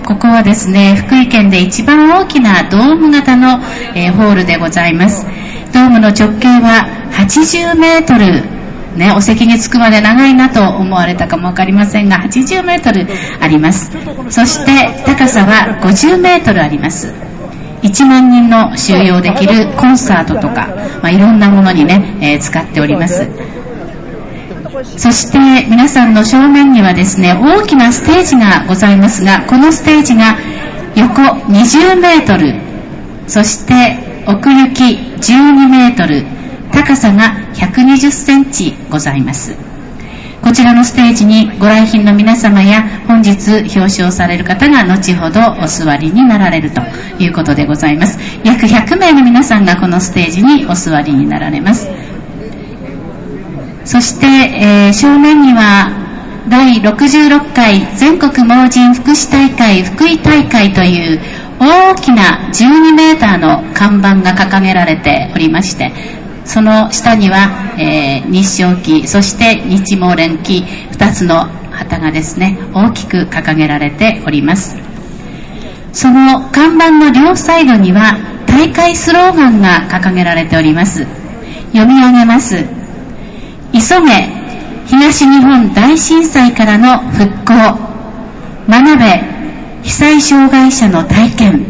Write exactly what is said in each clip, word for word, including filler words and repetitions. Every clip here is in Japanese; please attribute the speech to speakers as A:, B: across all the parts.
A: ここはですね、福井県で一番大きなドーム型の、えー、ホールでございます。ドームの直径ははちじゅうメートル、ね、お席に着くまで長いなと思われたかもわかりませんが、はちじゅうメートルあります。そして高さはごじゅうメートルあります。いちまんにんの収容できるコンサートとか、まあ、いろんなものにね、えー、使っております。そして皆さんの正面にはですね、大きなステージがございますが、このステージが横にじゅうメートル、そして奥行きじゅうにメートル、高さがひゃくにじゅっセンチございます。こちらのステージにご来賓の皆様や本日表彰される方が後ほどお座りになられるということでございます。約ひゃくめいの皆さんがこのステージにお座りになられます。そして、えー、正面にはだいろくじゅうろっかい全国盲人福祉大会福井大会という大きなじゅうにメーターの看板が掲げられておりまして、その下には、えー、日照旗、そして日盲連旗ふたつの旗がですね、大きく掲げられております。その看板の両サイドには大会スローガンが掲げられております。読み上げます。急げ東日本大震災からの復興、学べ被災障害者の体験。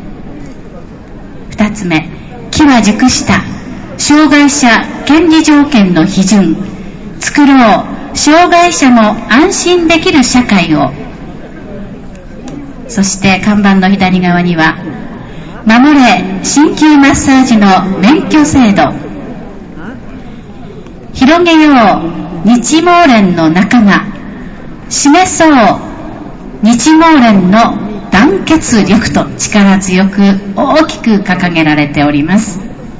A: 二つ目、機は熟した障害者権利条件の批准、作ろう障害者も安心できる社会を。そして看板の左側には、守れ鍼灸マッサージの免許制度、広げよう日盲連の仲間、示そう日盲連の団結力と力強く大きく掲げられております。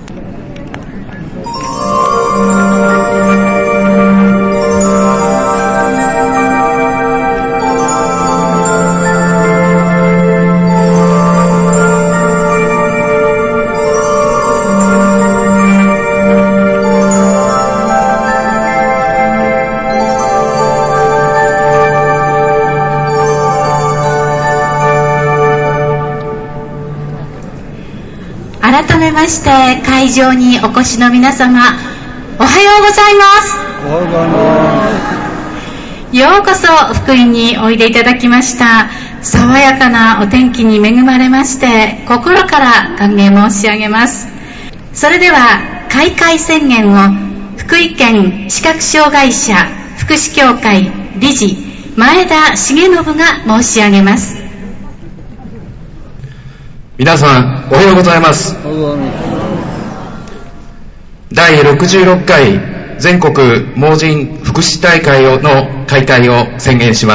A: 改めまして会場にお越しの皆様、おはようございます。
B: おはようございます。
A: ようこそ福井においでいただきました。爽やかなお天気に恵まれまして心から歓迎申し上げます。それでは開会宣言を福井県視覚障害者福祉協会理事前田重信が申し上げます。
C: 皆さんおはようございます。だいろくじゅうろっかい全国盲人福祉大会の開会を宣言します。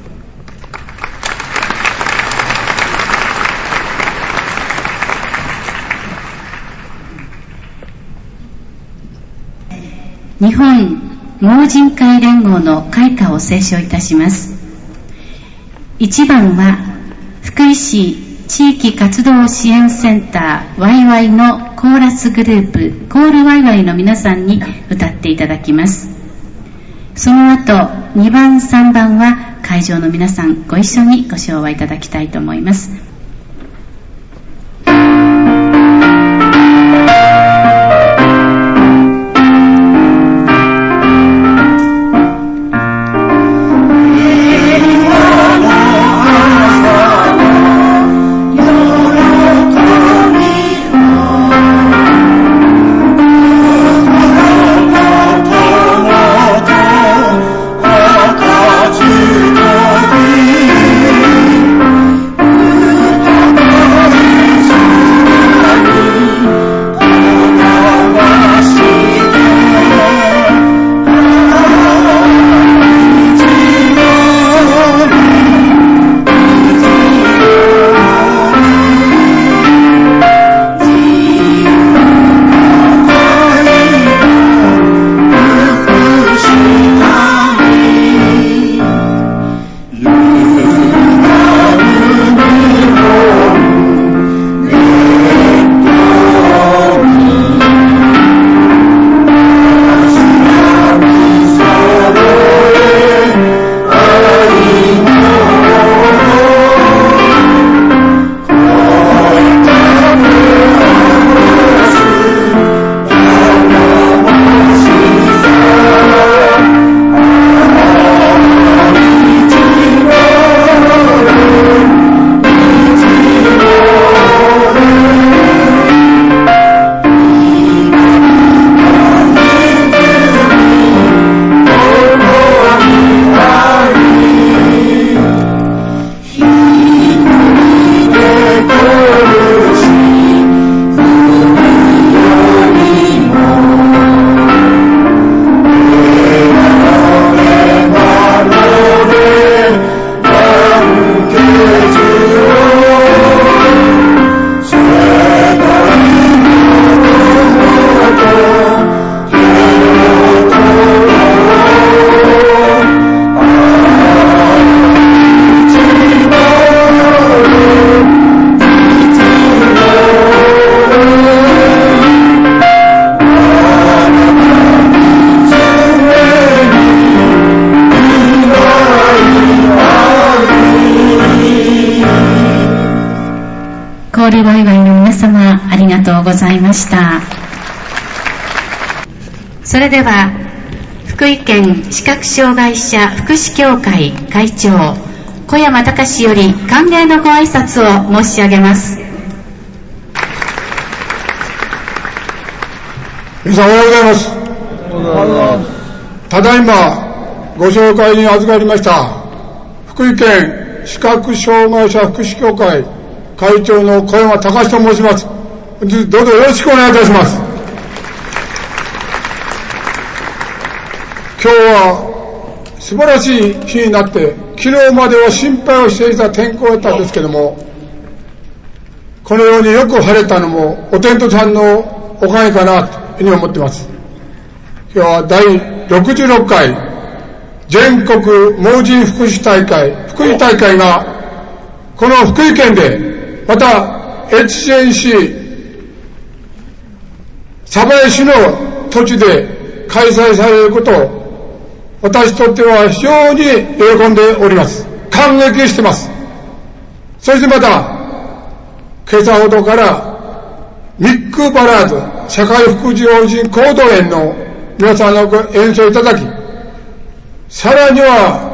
A: 日本盲人会連合の会歌を斉唱いたします。いちばんは福井市地域活動支援センターワイワイのコーラスグループコールワイワイの皆さんに歌っていただきます。その後にばんさんばんは会場の皆さんご一緒にご唱和いただきたいと思います。
B: 「
A: 交流お祝いの皆様、ありがとうございました。それでは福井県視覚障害者福祉協会会長小山隆より歓迎のご挨拶を申し上げます。
B: 皆さんおはようございます。ただいまご紹介に預かりました福井県視覚障害者福祉協会会長の小山隆と申します。どうぞよろしくお願いいたします。今日は素晴らしい日になって、昨日までは心配をしていた天候だったんですけども、このようによく晴れたのもお天道さんのおかげかなというふうに思っています。今日はだいろくじゅうろっかい全国盲人福祉大会福祉大会がこの福井県で、また越前市鯖江市の土地で開催されることを私にとっては非常に喜んでおります。感激しています。そしてまた今朝ほどからミックバラード社会福祉法人行動園の皆さんの演奏いただき、さらには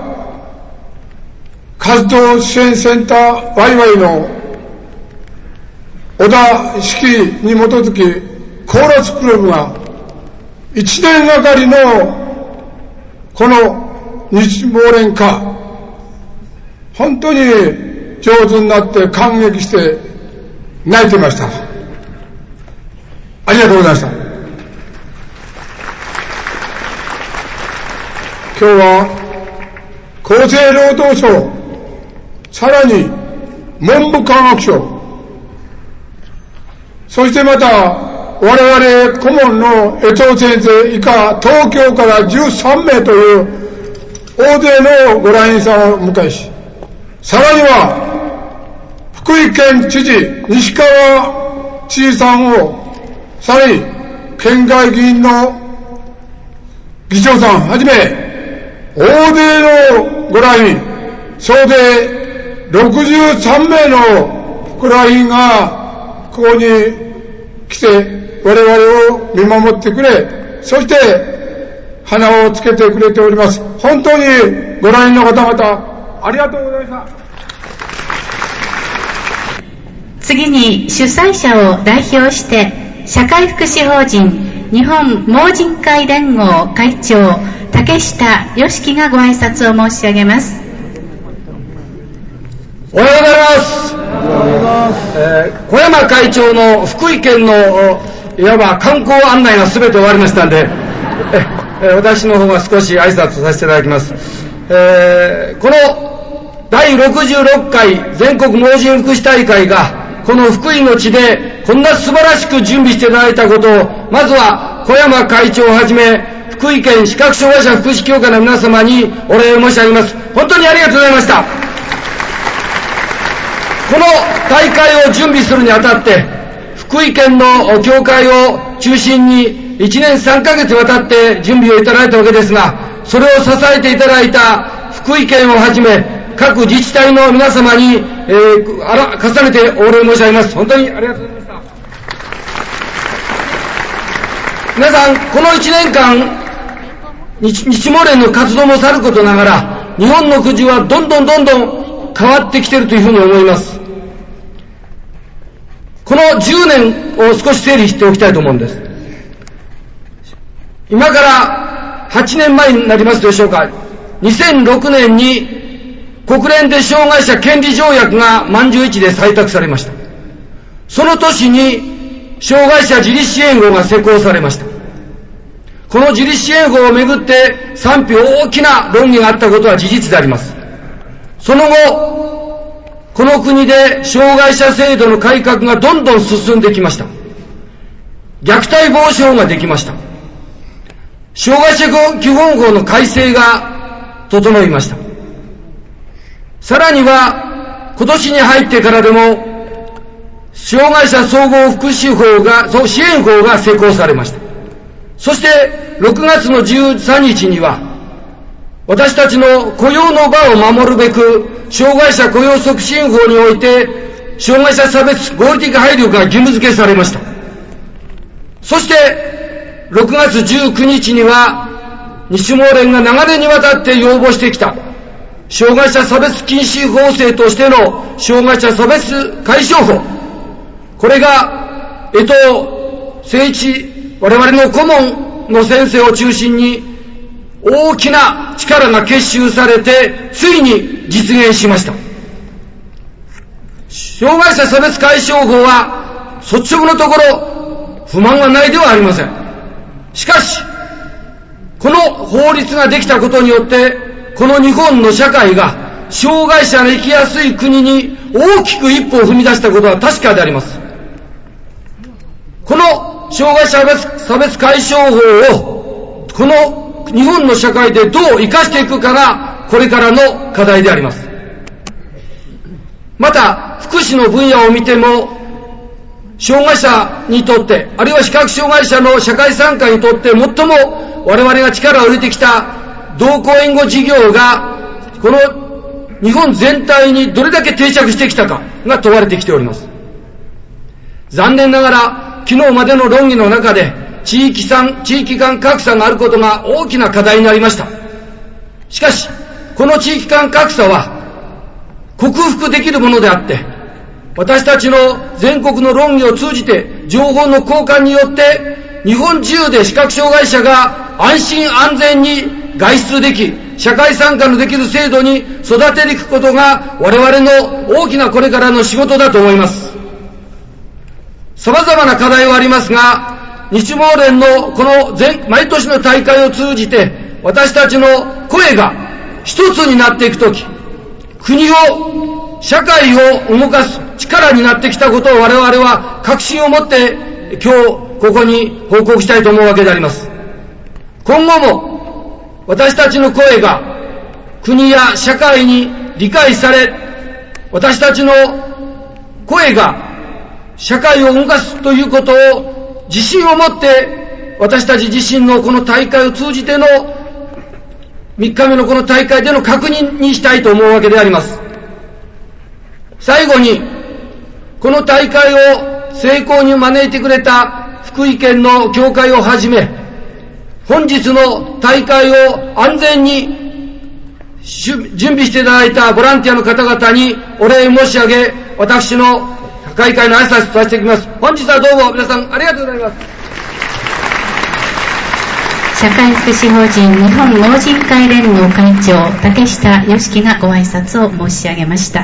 B: 活動支援センターワイワイの小田式に基づきコーラスクラブがいちねんがかりのこの日忘年会、本当に上手になって感激して泣いていました。ありがとうございました。今日は厚生労働省、さらに文部科学省、そしてまた我々顧問の江藤先生以下東京からじゅうさんめいという大勢のご来員さんを迎えし、さらには福井県知事西川知事さんを、さらに県外議員の議長さんはじめ大勢のご来員、総勢ろくじゅうさんめいのご来員がここに来て我々を見守ってくれ、そして花をつけてくれております。本当にご来員の方々ありがとうございました。
A: 次に主催者を代表して社会福祉法人日本盲人会連合会長竹下良樹がご挨拶を申し上げます。
D: おはようございます。えー、小山会長の福井県のいわば観光案内が全て終わりましたんで、えー、私の方が少し挨拶させていただきます。えー、このだいろくじゅうろっかい全国盲人福祉大会がこの福井の地でこんな素晴らしく準備していただいたことを、まずは小山会長をはじめ福井県視覚障害者福祉協会の皆様にお礼を申し上げます。本当にありがとうございました。この大会を準備するにあたって福井県の協会を中心にいちねんさんかげつにわたって準備をいただいたわけですが、それを支えていただいた福井県をはじめ各自治体の皆様に、えー、あら重ねてお礼申し上げます。本当にありがとうございました。皆さんこのいちねんかん日, 日盲連の活動もさることながら日本のくじはどんどんどんどん変わってきているというふうに思います。このじゅうねんを少し整理しておきたいと思うんです。今からはちねんまえになりますでしょうか。にせんろくねんに国連で障害者権利条約が満じゅういちで採択されました。その年に障害者自立支援法が施行されました。この自立支援法をめぐって賛否大きな論議があったことは事実であります。その後この国で障害者制度の改革がどんどん進んできました。虐待防止法ができました。障害者基本法の改正が整いました。さらには今年に入ってからでも障害者総合福祉法が支援法が施行されました。そしてろくがつのじゅうさんにちには私たちの雇用の場を守るべく障害者雇用促進法において障害者差別合理的配慮が義務付けされました。そしてろくがつじゅうくにちには日毛連が長年にわたって要望してきた障害者差別禁止法制としての障害者差別解消法、これが江藤誠一我々の顧問の先生を中心に大きな力が結集されてついに実現しました。障害者差別解消法は率直なところ不満はないではありません。しかしこの法律ができたことによってこの日本の社会が障害者の生きやすい国に大きく一歩を踏み出したことは確かであります。この障害者差別、差別解消法をこの日本の社会でどう生かしていくかがこれからの課題であります。また福祉の分野を見ても障害者にとってあるいは視覚障害者の社会参加にとって最も我々が力を入れてきた同行援護事業がこの日本全体にどれだけ定着してきたかが問われてきております。残念ながら昨日までの論議の中で地域間、地域間格差があることが大きな課題になりました。しかしこの地域間格差は克服できるものであって私たちの全国の論議を通じて情報の交換によって日本中で視覚障害者が安心安全に外出でき社会参加のできる制度に育てていくことが我々の大きなこれからの仕事だと思います。様々な課題はありますが日毛連のこの全毎年の大会を通じて私たちの声が一つになっていくとき国を社会を動かす力になってきたことを我々は確信を持って今日ここに報告したいと思うわけであります。今後も私たちの声が国や社会に理解され私たちの声が社会を動かすということを自信を持って私たち自身のこの大会を通じてのみっかめのこの大会での確認にしたいと思うわけであります。最後にこの大会を成功に招いてくれた福井県の協会をはじめ本日の大会を安全に準備していただいたボランティアの方々にお礼申し上げ私の開会の挨拶とさせていきます。本日はどうも皆さんありがとうございます。
A: 社会福祉法人日本盲人会連合会長竹下義樹がご挨拶を申し上げました。